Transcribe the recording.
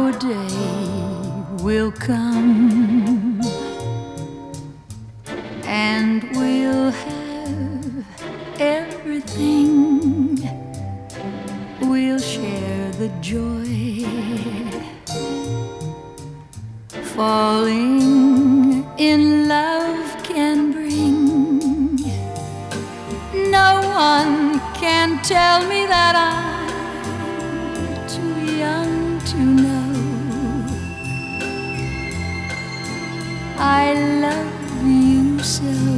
Our day will come, and we'll have everything. We'll share the joy. Falling in love can bring. No one can tell me that I'm too young to know. I love you so.